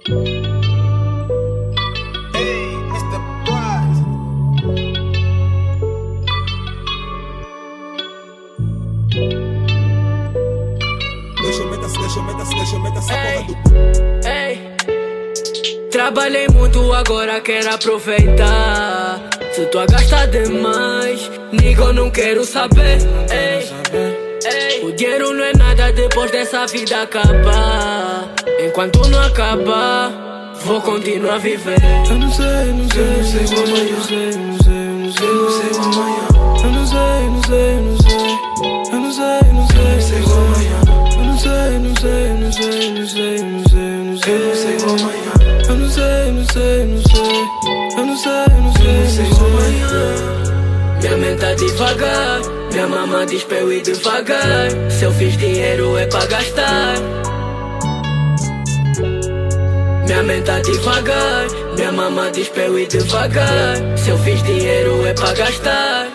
Hey, Mr. Bryce. Deixa eu meter essa porra do... Ei, trabalhei muito, agora quero aproveitar. Se tu a gastar demais, nigga, eu não quero saber. Ei, o dinheiro não é nada depois dessa vida acabar. Enquanto não acabar, vou continuar a viver. Eu não sei o amanhã. Eu não sei o amanhã. Eu não sei o amanhã. Eu não sei o amanhã. Eu não sei o amanhã. Minha mente tá devagar, minha mama diz pra eu ir devagar. Se eu fiz dinheiro é pra gastar. Minha mente tá devagar, minha mama diz pra eu ir devagar. Se eu fiz dinheiro é pra gastar.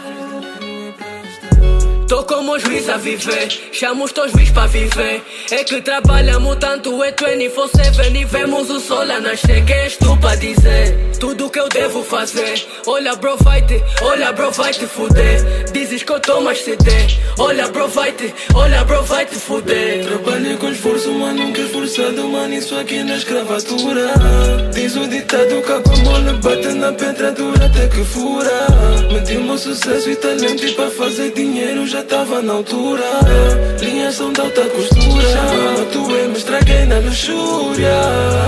Tô como os juiz a viver, chamo os teus juiz pra viver. É que trabalhamos tanto, é 24/7 e vemos o sol a nascer. Quem és tu pra dizer tudo que eu devo fazer? Olha bro, vai te fuder. Dizes que eu tô mais CD. Olha bro, vai te fuder. Trabalhei com esforço, mano, nunca esforçado, mano, isso aqui na escravatura. Diz o ditado que a mole bate na pedra dura até que fura. Meti o meu sucesso e talento e pra fazer dinheiro já tava na altura. Linhas são de alta costura. Chama tu me estraguei na luxúria.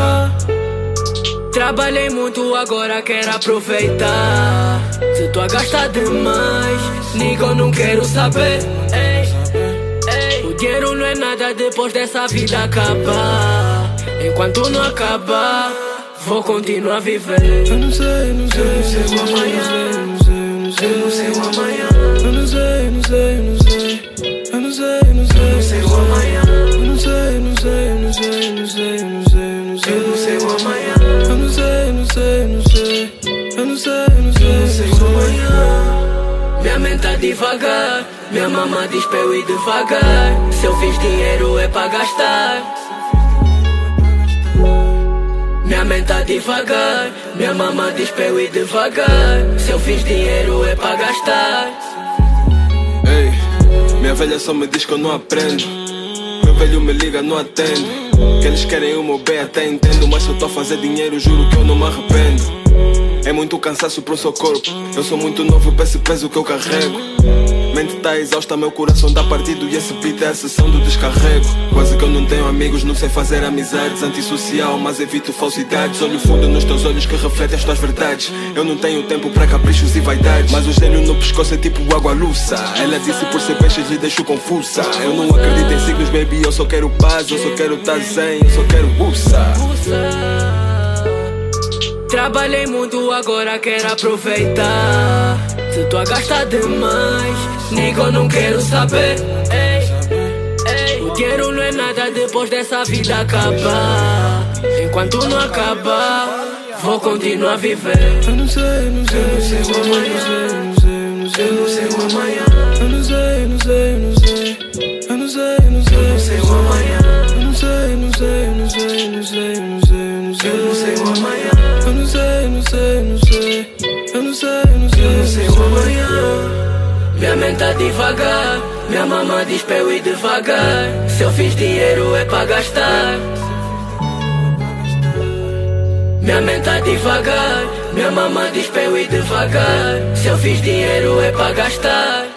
Trabalhei muito, agora quero aproveitar. Se tu a gastar demais, nigga, eu não quero saber. O dinheiro não é nada depois dessa vida acabar. Enquanto não acabar, vou continuar a viver. Eu não sei o amanhã. Eu não sei o amanhã. Eu não sei o amanhã. Eu não sei o amanhã. Minha mente tá devagar, minha mama diz pra eu ir devagar. Se eu fiz dinheiro é pra gastar. Minha mente tá devagar, minha mama diz pra eu ir devagar. Se eu fiz dinheiro é pra gastar. Ei, minha velha só me diz que eu não aprendo. Meu velho me liga, não atendo. Que eles querem o meu bem, até entendo. Mas se eu tô a fazer dinheiro, juro que eu não me arrependo. É muito cansaço pro seu corpo. Eu sou muito novo pra esse peso que eu carrego. Mente tá exausta, meu coração tá partido. E esse beat é a sessão do descarrego. Quase que eu não tenho amigos, não sei fazer amizades. Antissocial, mas evito falsidades. Olho fundo nos teus olhos que refletem as tuas verdades. Eu não tenho tempo pra caprichos e vaidades. Mas o gênio no pescoço é tipo água luça. Ela disse por ser peixe lhe deixo confusa. Eu não acredito em signos, baby, eu só quero paz. Eu só quero tá zen, eu só quero buça. Trabalhei muito, agora quero aproveitar. Se tu a gastar demais, nigga, eu não quero saber. O dinheiro não é nada depois dessa vida acabar. Enquanto não acabar, vou continuar a viver. Eu não sei o amanhã. Eu não sei o amanhã. Eu não sei o amanhã. Eu não sei o amanhã. Eu não sei o amanhã. Minha mente tá devagar, minha mama diz pra eu ir devagar. Se eu fiz dinheiro é pra gastar. Minha mente tá devagar, minha mama diz pra eu ir devagar. Se eu fiz dinheiro é pra gastar.